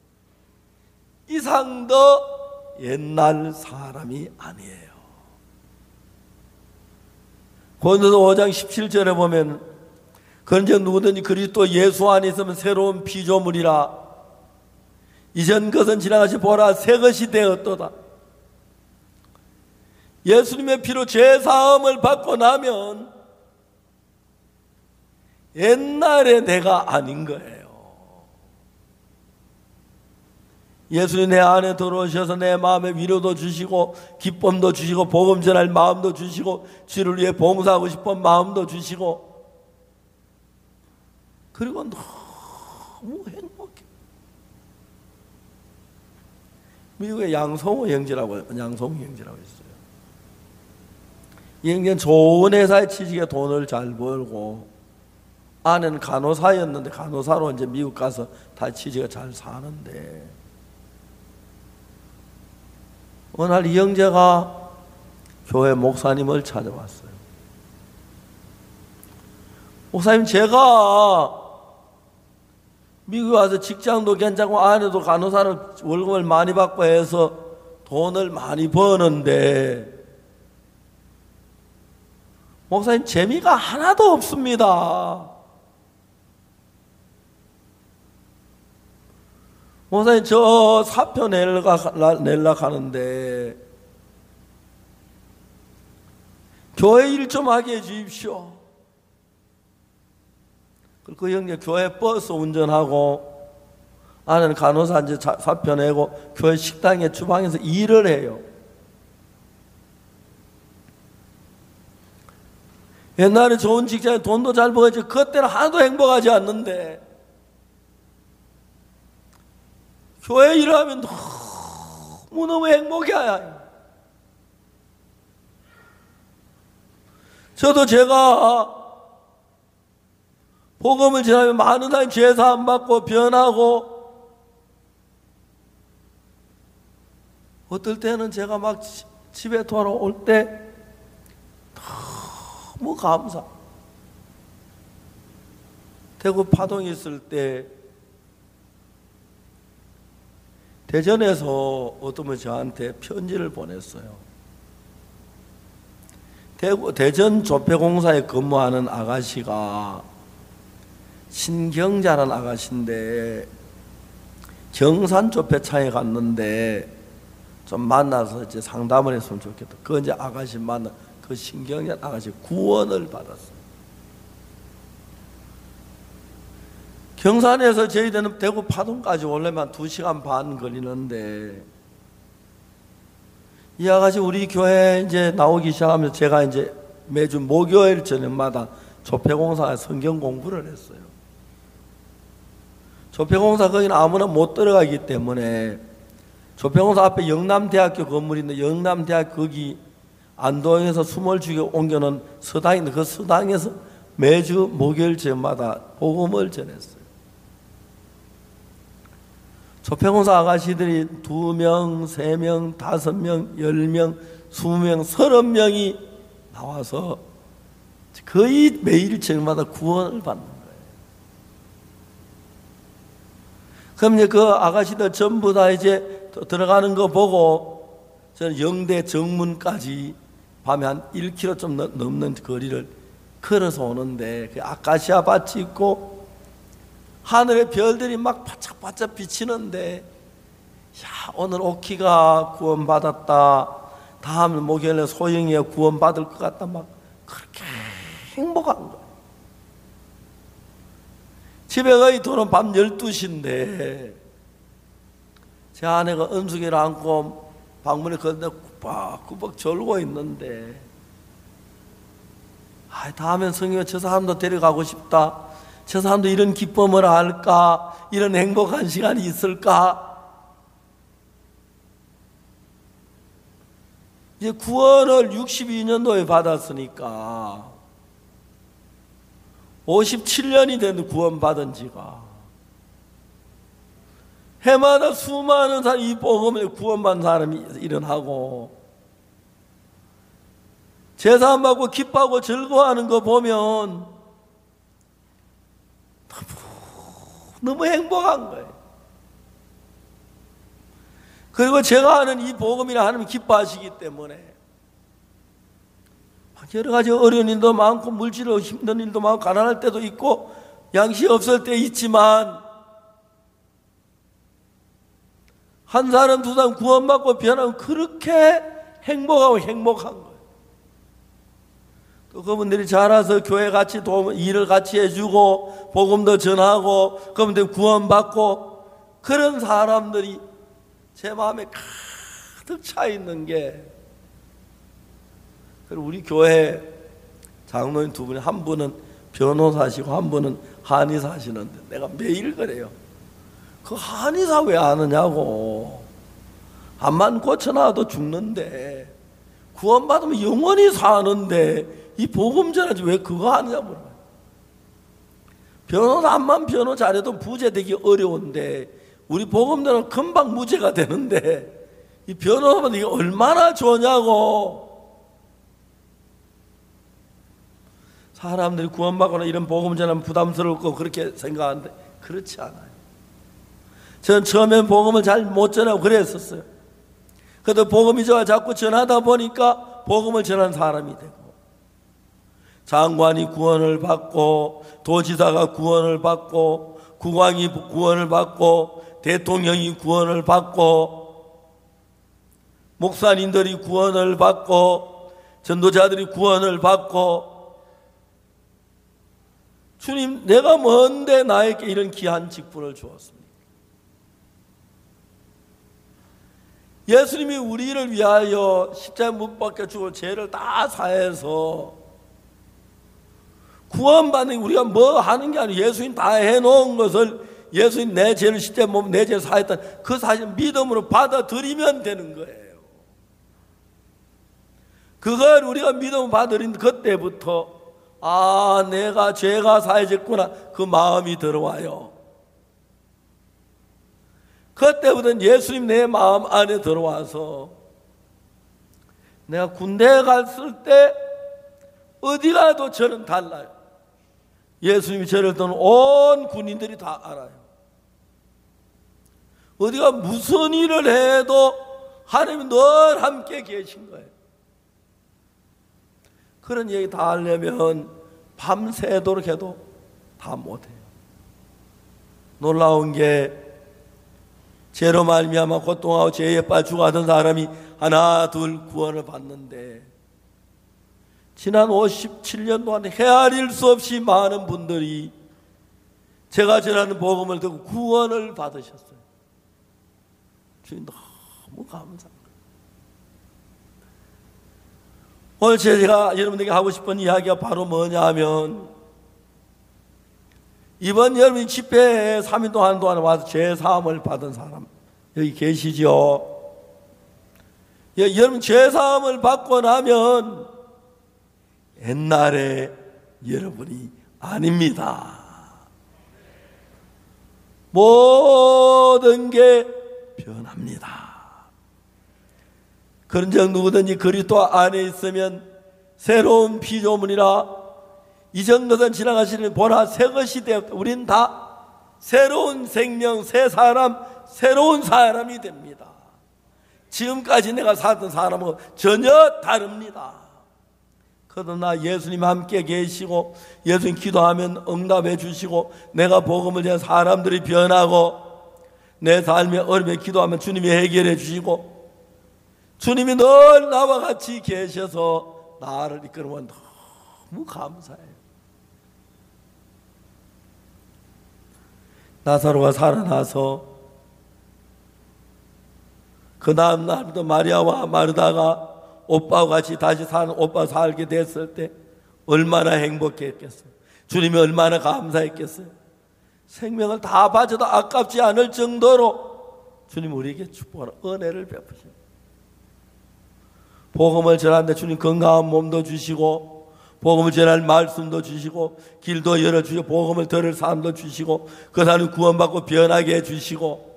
Speaker 1: 이상도 옛날 사람이 아니에요. 고린도서 오 장 십칠 절에 보면, 그런즉 누구든지 그리스도 예수 안에 있으면 새로운 피조물이라, 이전 것은 지나가시 보라 새 것이 되었도다. 예수님의 피로 죄 사함을 받고 나면 옛날의 내가 아닌 거예요. 예수님 내 안에 들어오셔서 내 마음에 위로도 주시고 기쁨도 주시고 복음 전할 마음도 주시고 주를 위해 봉사하고 싶은 마음도 주시고, 그리고 너무 행복해. 미국에 양성호 형제라고 양성호 형제라고 있어요. 이 형제는 좋은 회사에 취직해 돈을 잘 벌고, 아내는 간호사였는데 간호사로 이제 미국 가서 다 취직해 잘 사는데, 어느 날 이 형제가 교회 목사님을 찾아왔어요. 목사님, 제가 미국에 와서 직장도 괜찮고 아내도 간호사는 월급을 많이 받고 해서 돈을 많이 버는데, 목사님 재미가 하나도 없습니다. 목사님, 저 사표 내려고 하는데 교회 일 좀 하게 해 주십시오. 그 형제 교회 버스 운전하고, 아내는 간호사 이제 사표 내고 교회 식당에 주방에서 일을 해요. 옛날에 좋은 직장에 돈도 잘 벌었지 그때는 하나도 행복하지 않는데, 교회 일하면 너무너무 행복해요. 저도 제가 복음을 전하면 많은 사람이 죄사함 받고 변하고, 어떨 때는 제가 막 집에 돌아올 때 너무 감사. 대구 파동이 있을 때 대전에서 어떤 분이 저한테 편지를 보냈어요. 대구, 대전 조폐공사에 근무하는 아가씨가 신경자라는 아가씨인데 경산 조폐차에 갔는데 좀 만나서 이제 상담을 했으면 좋겠다. 그 이제 아가씨 만나 그 그 신경전 아가씨 구원을 받았어요. 경산에서 저희들은 대구 파동까지 오려면 두 시간 반 걸리는데, 이 아가씨 우리 교회 이제 나오기 시작하면서 제가 이제 매주 목요일 저녁마다 조폐공사에 성경 공부를 했어요. 조폐공사 거기는 아무나 못 들어가기 때문에 조폐공사 앞에 영남대학교 건물인데, 영남대학 거기 안동에서 숨을 죽여 옮겨놓은 서당인데, 그 서당에서 매주 목요일 저녁마다 복음을 전했어요. 조폐공사 아가씨들이 두 명, 세 명, 다섯 명, 열 명, 스무 명, 서른 명이 나와서 거의 매일 저녁마다 구원을 받는 거예요. 그럼 이제 그 아가씨들 전부 다 이제 들어가는 거 보고 저는 영대 정문까지 밤에 한 일 킬로미터 좀 넘는 거리를 걸어서 오는데, 그 아카시아 밭이 있고 하늘에 별들이 막 바짝바짝 비치는데, 야, 오늘 오키가 구원받았다, 다음 목요일에 소영이가 구원받을 것 같다, 막 그렇게 행복한 거예요. 집에 거의 들어오면 밤 열두 시인데 제 아내가 은숙이를 안고 방문에 걷는데 꾸벅꾸벅 졸고 있는데, 아, 다음엔 성경에 저 사람도 데려가고 싶다, 저 사람도 이런 기쁨을 알까, 이런 행복한 시간이 있을까. 이제 구원을 육십이 년도에 받았으니까 오십칠 년이 된 구원받은 지가, 해마다 수많은 사람이 이 복음을 구원받은 사람이 일어나고 제사함 받고 기뻐하고 즐거워하는 거 보면 너무, 너무 행복한 거예요. 그리고 제가 하는 이 복음이라 하나님 기뻐하시기 때문에 여러 가지 어려운 일도 많고 물질로 힘든 일도 많고 가난할 때도 있고 양식 없을 때 있지만, 한 사람 두 사람 구원받고 변하면 그렇게 행복하고 행복한 거예요. 또 그분들이 자라서 교회 같이 도움, 일을 같이 해주고 복음도 전하고 그분들 구원받고, 그런 사람들이 제 마음에 가득 차 있는 게, 우리 교회 장로님 두 분이, 한 분은 변호사시고 한 분은 한의사시는데 내가 매일 그래요. 그 한의사 왜 하느냐고. 암만 고쳐놔도 죽는데 구원받으면 영원히 사는데 이 복음 전하지 왜 그거 하느냐 물어요. 변호사 암만 변호 잘해도 부재되기 어려운데 우리 복음대로 금방 무죄가 되는데 이 변호사는 이게 얼마나 좋냐고. 사람들이 구원받거나 이런 복음 전하면 부담스럽고 그렇게 생각하는데 그렇지 않아요. 저는 처음엔 복음을 잘 못 전하고 그랬었어요. 그래도 복음이 좋아 자꾸 전하다 보니까 복음을 전하는 사람이 되고, 장관이 구원을 받고 도지사가 구원을 받고 국왕이 구원을 받고 대통령이 구원을 받고 목사님들이 구원을 받고 전도자들이 구원을 받고, 주님, 내가 뭔데 나에게 이런 귀한 직분을 주었습니까? 예수님이 우리를 위하여 십자가에 못 박혀 죽어 죄를 다 사해서 구원받는 게 우리가 뭐 하는 게 아니고 예수님 다 해놓은 것을, 예수님 내 죄를 십자가에 못 내 죄를 사했던 그 사실 믿음으로 받아들이면 되는 거예요. 그걸 우리가 믿음으로 받아들인 그때부터 아, 내가 죄가 사해졌구나, 그 마음이 들어와요. 그때부터는 예수님 내 마음 안에 들어와서 내가 군대에 갔을 때 어디 가도 저는 달라요. 예수님이 저를 떠는 온 군인들이 다 알아요. 어디가 무슨 일을 해도 하나님이 늘 함께 계신 거예요. 그런 얘기 다 하려면 밤새도록 해도 다 못해요. 놀라운 게 죄로 말미암아 고통하고 죄에 빠져 죽어가던 사람이 하나 둘 구원을 받는데, 지난 오십칠 년 동안 헤아릴 수 없이 많은 분들이 제가 전하는 복음을 듣고 구원을 받으셨어요. 주님 너무 감사합니다. 오늘 제가 여러분에게 하고 싶은 이야기가 바로 뭐냐 하면, 이번 여러분이 집회에 삼 일 동안 동안 와서 죄사함을 받은 사람 여기 계시죠? 예, 여러분 죄사함을 받고 나면 옛날에 여러분이 아닙니다. 모든 게 변합니다. 그런즉 누구든지 그리스도 안에 있으면 새로운 피조물이라, 이전 것은 지나가시는 보라 새 것이 되었다. 우린 다 새로운 생명, 새 사람, 새로운 사람이 됩니다. 지금까지 내가 살던 사람은 전혀 다릅니다. 그러나 예수님 함께 계시고 예수님 기도하면 응답해 주시고, 내가 복음을 전해 사람들이 변하고, 내 삶의 어려움에 기도하면 주님이 해결해 주시고, 주님이 늘 나와 같이 계셔서 나를 이끌어온 너무 감사해요. 나사로가 살아나서 그 다음 날부터 마리아와 마르다가 오빠와 같이 다시 사는 오빠 살게 됐을 때 얼마나 행복했겠어요. 주님이 얼마나 감사했겠어요. 생명을 다 바쳐도 아깝지 않을 정도로 주님 우리에게 축복하는 은혜를 베푸셔요. 복음을 전하는데 주님 건강한 몸도 주시고, 복음을 전할 말씀도 주시고, 길도 열어주시고, 복음을 들을 사람도 주시고, 그 사람을 구원받고 변하게 해주시고,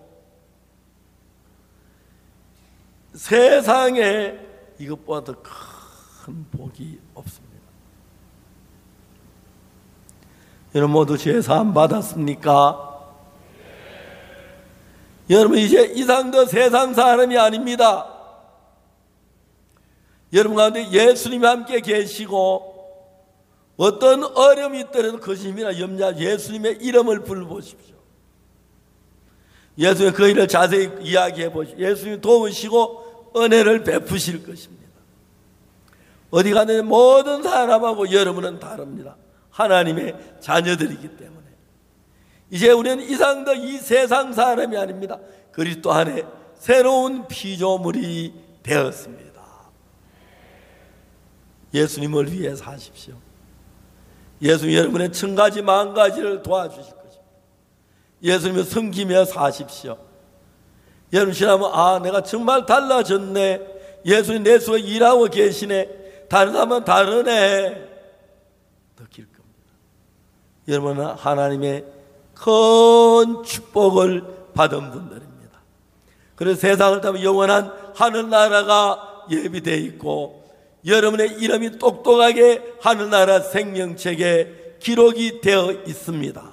Speaker 1: 세상에 이것보다 더 큰 복이 없습니다. 여러분 모두 죄사함 받았습니까? 여러분 이제 이상 더 세상 사람이 아닙니다. 여러분 가운데 예수님이 함께 계시고, 어떤 어려움이 있더라도 거짓이나 염려, 예수님의 이름을 불러보십시오. 예수님의 그 일을 자세히 이야기해 보십시오. 예수님이 도우시고 은혜를 베푸실 것입니다. 어디 가든 모든 사람하고 여러분은 다릅니다. 하나님의 자녀들이기 때문에 이제 우리는 이상 더 이 세상 사람이 아닙니다. 그리스도 안에 새로운 피조물이 되었습니다. 예수님을 위해 사십시오. 예수님 여러분의 천 가지 만 가지를 도와주실 것입니다. 예수님을 섬기며 사십시오. 여러분 지나면 아 내가 정말 달라졌네, 예수님 내 속에 일하고 계시네, 다르다면 다르네 느낄 겁니다. 여러분은 하나님의 큰 축복을 받은 분들입니다. 그래서 세상을 타면 영원한 하늘나라가 예비되어 있고, 여러분의 이름이 똑똑하게 하늘나라 생명책에 기록이 되어 있습니다.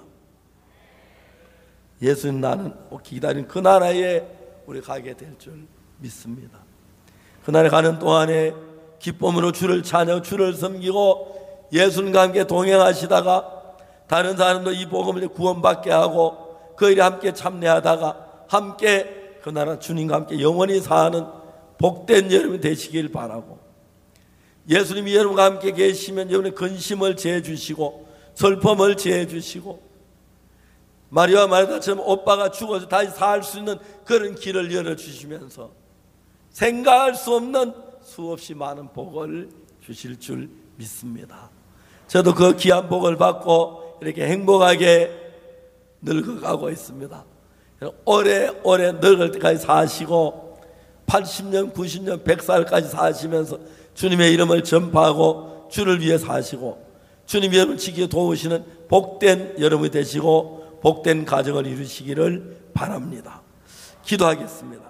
Speaker 1: 예수님 나는 기다린 그 나라에 우리 가게 될 줄 믿습니다. 그 나라에 가는 동안에 기쁨으로 주를 찬양, 주를 섬기고 예수님과 함께 동행하시다가 다른 사람도 이 복음을 구원받게 하고 그 일에 함께 참여하다가 함께 그 나라 주님과 함께 영원히 사는 복된 여러분이 되시길 바라고, 예수님이 여러분과 함께 계시면 여러분의 근심을 제해주시고 슬픔을 제해주시고, 마리아와 마르다처럼 오빠가 죽어서 다시 살 수 있는 그런 길을 열어주시면서 생각할 수 없는 수없이 많은 복을 주실 줄 믿습니다. 저도 그 귀한 복을 받고 이렇게 행복하게 늙어가고 있습니다. 오래오래 늙을 때까지 사시고 팔십 년, 구십 년, 백 살까지 사시면서 주님의 이름을 전파하고 주를 위해 사시고, 주님이 여러분 지키고 도우시는 복된 여러분이 되시고 복된 가정을 이루시기를 바랍니다. 기도하겠습니다.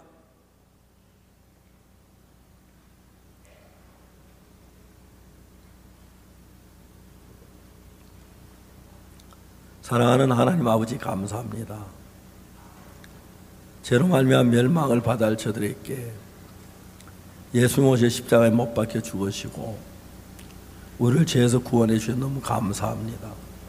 Speaker 1: 사랑하는 하나님 아버지 감사합니다. 죄로 말미암아 멸망을 받아 할 저들에게 예수님 오셔 십자가에 못 박혀 죽으시고 우리를 죄에서 구원해 주셔서 너무 감사합니다.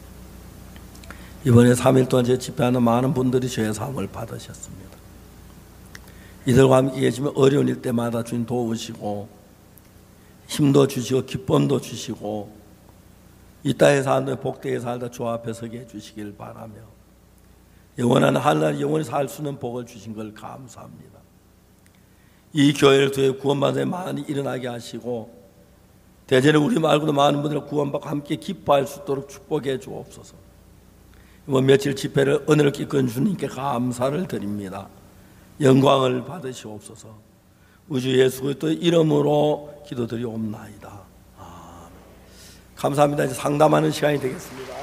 Speaker 1: 이번에 삼 일 동안 제 집회하는 많은 분들이 죄의 사함을 받으셨습니다. 이들과 함께 계시면 어려운 일 때마다 주님 도우시고 힘도 주시고 기쁨도 주시고 이 땅에 살다 복되게 살다 주 앞에 서게 해주시길 바라며 영원한 하늘날 영원히 살 수 있는 복을 주신 걸 감사합니다. 이 교회를 통해 구원받은 많이 일어나게 하시고 대전에 우리 말고도 많은 분들 구원받고 함께 기뻐할 수 있도록 축복해 주옵소서. 이번 며칠 집회를 은혜를 끼건 주님께 감사를 드립니다. 영광을 받으시옵소서. 우주 예수 그리스도의 이름으로 기도드리옵나이다. 아멘. 감사합니다. 이제 상담하는 시간이 되겠습니다.